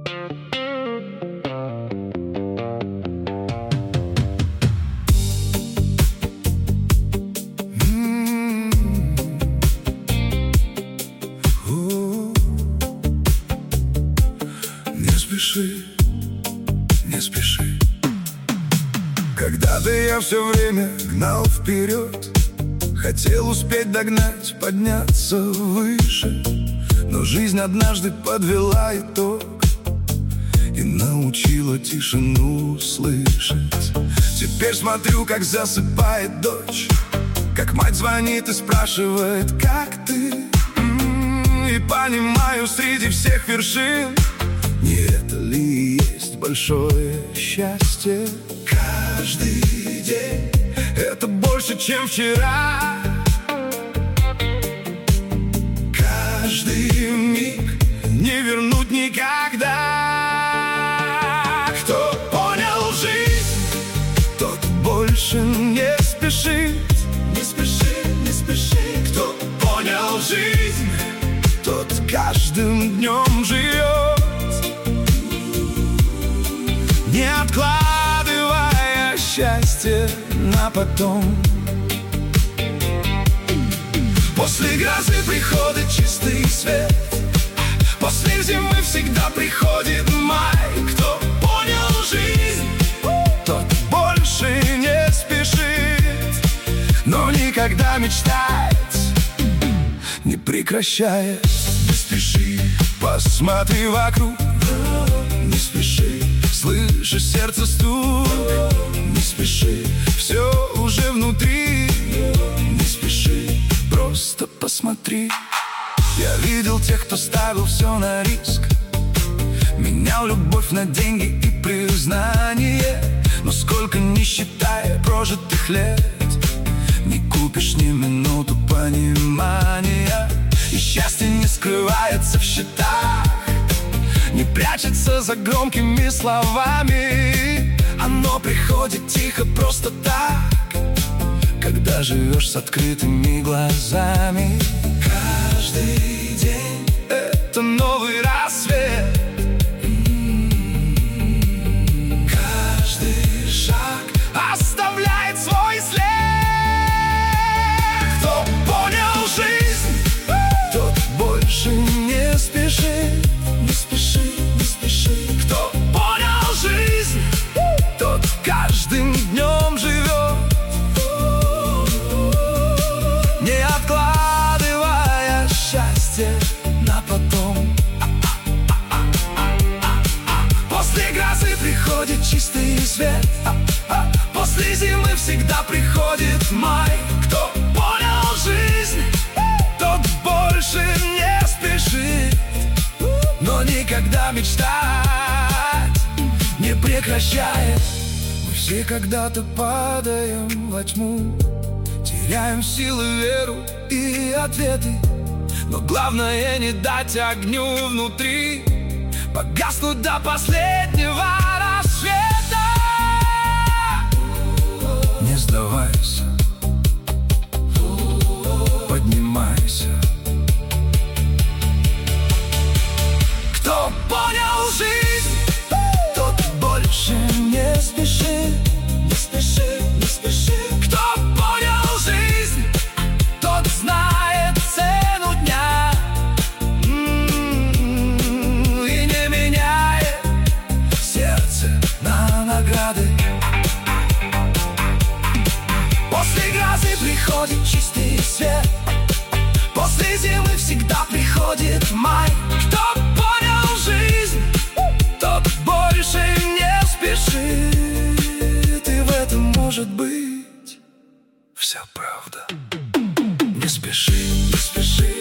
Не спеши, не спеши. Когда-то я все время гнал вперед, хотел успеть догнать, подняться выше. Но жизнь однажды подвела итог и научила тишину слышать. Теперь смотрю, как засыпает дочь, как мать звонит и спрашивает, как ты? И понимаю, среди всех вершин, не это ли есть большое счастье? Каждый день — это больше, чем вчера. Каждый миг не вернуть никогда. Кто понял жизнь, тот больше не спешит. Не спеши, не спеши. Кто понял жизнь, тот каждым днем живет, не откладывая счастье на потом. После грозы приходит чистый свет, после зимы всегда приходит май. Кто понял жизнь, тот больше не спешит, но никогда мечтает, не прекращая. Не спеши, посмотри вокруг, не спеши, слышишь сердце стук. Не спеши, все уже внутри. Не спеши, просто посмотри. Я видел тех, кто ставил все на риск, менял любовь на деньги и признание. Но сколько ни считая прожитых лет, не купишь ни минуту понимания. И счастье не скрывается в счетах, не прячется за громкими словами. Оно приходит тихо, просто так, когда живешь с открытыми глазами. Каждый день — это новый рассвет. Каждый шаг оставляет свой след. Кто понял жизнь, тот больше не спешит. Не спеши, не спеши. Кто понял жизнь, тот каждым днем живет, не откладывая счастье на потом. После грозы приходит чистый свет, после зимы всегда приходит май. Кто понял жизнь, тот больше не спешит, но никогда мечтать не прекращает. Мы все когда-то падаем во тьму, теряем силы, веру и ответы. Но главное не дать огню внутри погаснуть до последнего рассвета. Не сдавайся, поднимайся. Кто понял жизнь, тот больше не спешит. Не спеши, не спеши. Кто понял жизнь, тот знает цену дня и не меняет сердце на награды. После грозы приходит чистый свет, после зимы всегда приходит май. Кто понял жизнь, тот больше не спешит, и в этом может быть вся правда. Не спеши, не спеши.